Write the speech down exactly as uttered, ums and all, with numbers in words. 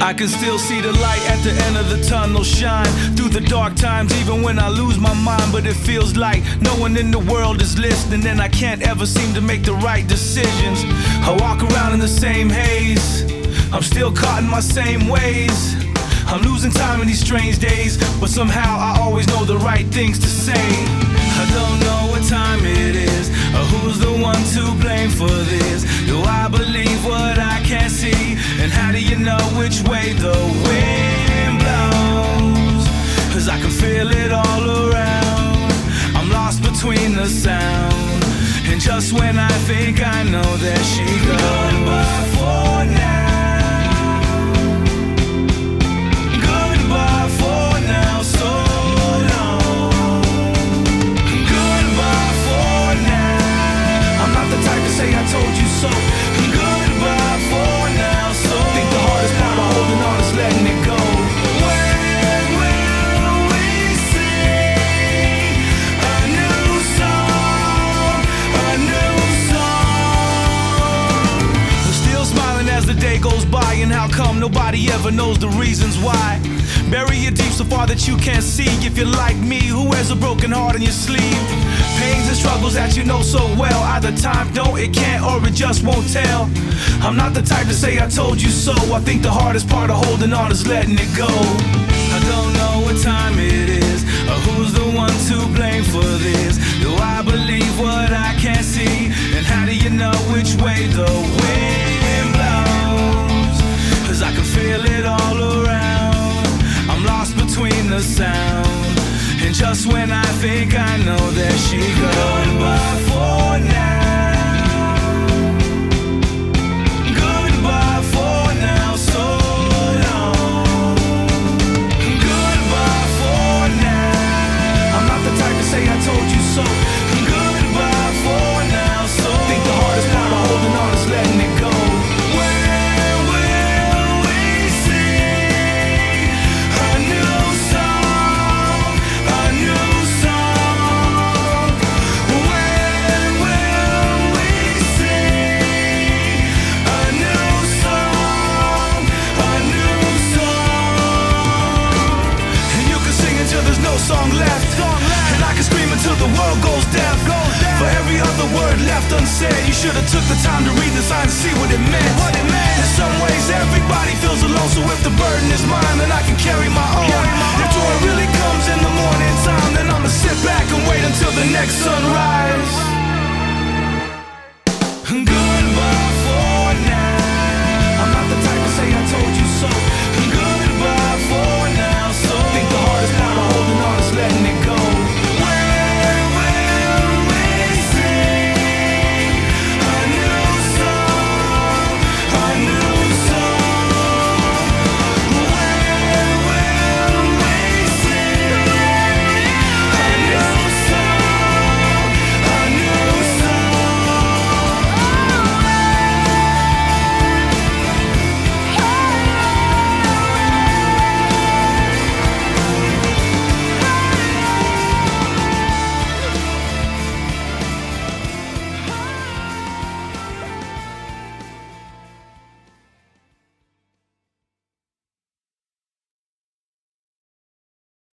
I can still see the light at the end of the tunnel shine through the dark times, even when I lose my mind. But it feels like no one in the world is listening, and I can't ever seem to make the right decisions. I walk around in the same haze, I'm still caught in my same ways. I'm losing time in these strange days, but somehow I always know the right things to say. I don't know what time it is, or who's the one to blame for this. Do I believe what I can't see? And how do you know which way the wind blows? Cause I can feel it all around. I'm lost between the sound, and just when I think I know, there she goes. Goodbye for now. Goes by, and how come nobody ever knows the reasons why? Bury it deep so far that you can't see. If you're like me, who wears a broken heart on your sleeve? Pains and struggles that you know so well, either time don't, it can't, or it just won't tell. I'm not the type to say I told you so. I think the hardest part of holding on is letting it go. I don't know what time it is, or who's the one to blame for this. Do I believe what I can't see? And how do you know which way the wind blows? Cause I can feel it all around. I'm lost between the sound, and just when I think I know, there she goes. Goodbye for now. Goodbye for now, so long. Goodbye for now. I'm not the type to say I told you so. Goodbye for now, so long. I think the hardest part of holding on is letting it go. Song left, song left, and I can scream until the world goes deaf. Goes deaf. For every other word left unsaid, you should have took the time to read the sign and see what it meant. What it meant. In some ways, everybody feels alone, so if the burden is mine, then I can carry my own. Carry my if joy really comes in the morning time, then I'ma sit back and wait until the next sunrise.